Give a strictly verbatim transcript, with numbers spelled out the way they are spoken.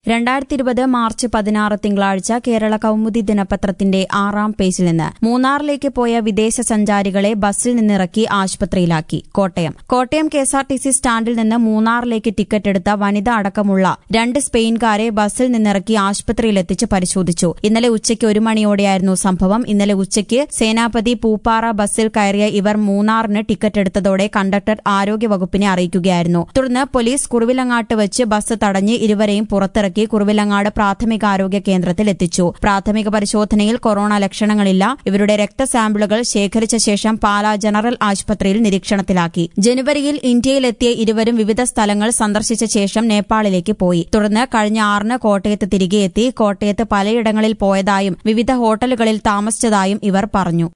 രണ്ടായിരത്തി ഇരുപത് മാർച്ച് പതിനാറ് തിങ്കളാഴ്ച കേരള കൗമുദി ദിനപത്രത്തിന്റെ ആറാം പേജിൽ നിന്ന് മൂന്നാറിലേക്ക് പോയ വിദേശ സഞ്ചാരികളെ ബസ്സിൽ നിന്നിറക്കി ആശുപത്രിയിലാക്കി. കോട്ടയം കോട്ടയം കെഎസ്ആർടിസി സ്റ്റാൻഡിൽ നിന്ന് മൂന്നാറിലേക്ക് ടിക്കറ്റ് എടുത്ത വനിത അടക്കമുള്ള രണ്ട് സ്പെയിൻകാരെ ബസ്സിൽ നിന്നിറക്കി ആശുപത്രിയിലെത്തിച്ച് പരിശോധിച്ചു. ഇന്നലെ ഉച്ചയ്ക്ക് ഒരു മണിയോടെയായിരുന്നു സംഭവം. ഇന്നലെ ഉച്ചയ്ക്ക് സേനാപതി പൂപ്പാറ ബസ്സിൽ കയറിയ ഇവർ മൂന്നാറിന് ടിക്കറ്റ് എടുത്തതോടെ കണ്ടക്ടർ ആരോഗ്യവകുപ്പിനെ അറിയിക്കുകയായിരുന്നു. തുടർന്ന് പോലീസ് കുറുവിലങ്ങാട്ട് വെച്ച് ബസ് തടഞ്ഞ് ഇരുവരെയും പുറത്തിറക്കി കുറുവിലങ്ങാട് പ്രാഥമികാരോഗ്യ കേന്ദ്രത്തിൽ എത്തിച്ചു. പ്രാഥമിക പരിശോധനയിൽ കൊറോണ ലക്ഷണങ്ങളില്ല. ഇവരുടെ രക്തസാമ്പിളുകൾ ശേഖരിച്ച ശേഷം പാലാ ജനറൽ ആശുപത്രിയിൽ നിരീക്ഷണത്തിലാക്കി. ജനുവരിയിൽ ഇന്ത്യയിലെത്തിയ ഇരുവരും വിവിധ സ്ഥലങ്ങൾ സന്ദർശിച്ച ശേഷം നേപ്പാളിലേക്ക് പോയി. തുടർന്ന് കഴിഞ്ഞ ആറിന് കോട്ടയത്ത് തിരികെ എത്തി. കോട്ടയത്ത് പലയിടങ്ങളിൽ പോയതായും വിവിധ ഹോട്ടലുകളിൽ താമസിച്ചതായും ഇവർ പറഞ്ഞു.